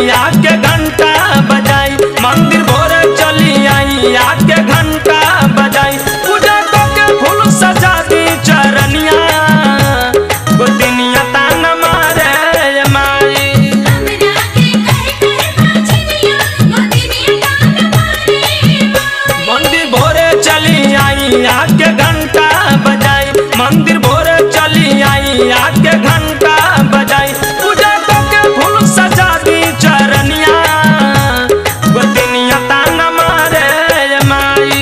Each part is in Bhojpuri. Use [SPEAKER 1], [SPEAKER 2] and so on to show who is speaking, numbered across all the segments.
[SPEAKER 1] आई आके घंटा बजाई, मंदिर भोरे चली आई आके घंटा बजाई, पूजा करके फूल सजा दी चरनिया, गोतिनिया तान मारे माई। मंदिर भोरे चली आई आके घंटा बजाई, मंदिर भोरे चली आई आके घंटा बजाई, पूजा करके फूल सजा दी चरनिया, गोतिनिया तान मारे माई।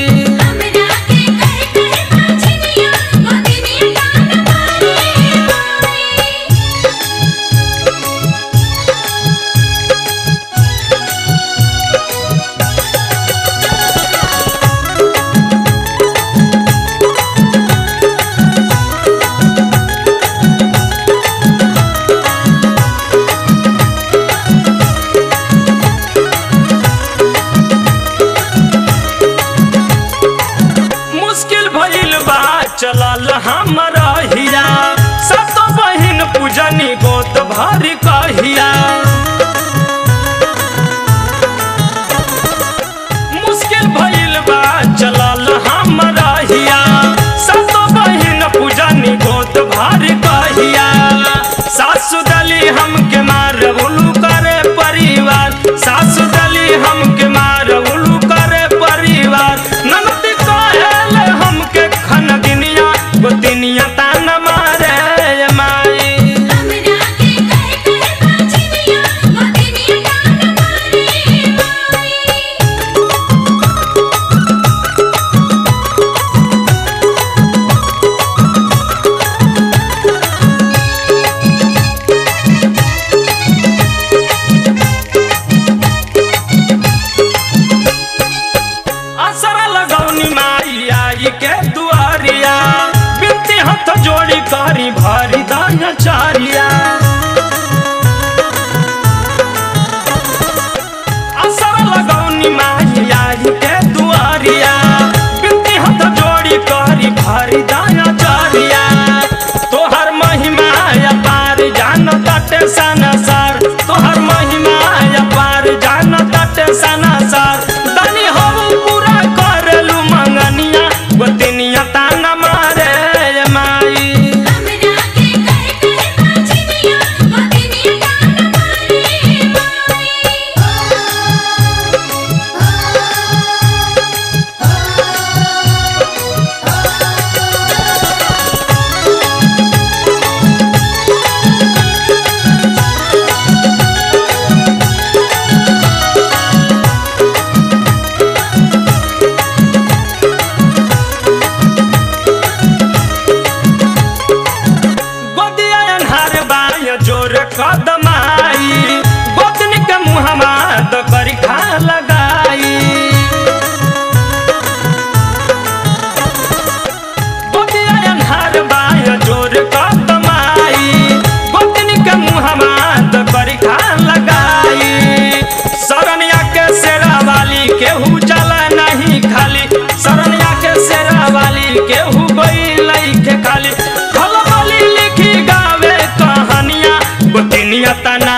[SPEAKER 1] मुश्किल भइल बा चलल हमरा हिया, सब तो बहिन पूजनी गोद भरी कहिया, मुश्किल भइल बा चलल हमरा हिया, सब तो बहिन पूजनी गोद भरी कहिया, सासु दली हमके मार उलू करे परिवार, सासु दली हमके मार उलू करे परिवार, ननद कहल हमके खनगिनिया, गोतिनिया तान मारे माई। असरा लगौनी माई आई के दुआरिया, बिनती हाथ जोड़ी करी भारी दाना चारिया, असरा लगौनी माई आई के दुआरिया, बिनती हाथ जोड़ी करी भारी दाना चारिया, तोहर महिमा अपार जान ताटे सनसार, तोहर महिमा अपार जान ताटे सनसार, दानी हो पूरा करलू मंगनिया, गोतिनिया तान मारे माई। गोदिया अन्हार बाय जोर कदमाई, गोतनी के मुहमा द करी खा लगाई, गोदिया अन्हार बाय जोर कदमाई, गोतनी के मुहमा द करी खा लगाई, शरणिया के शेरा वाली केहू चला नहीं खाली, शरणिया के शेरा वाली केहू गई के खाली, लिखी गावे कहानिया, गोतिनिया तान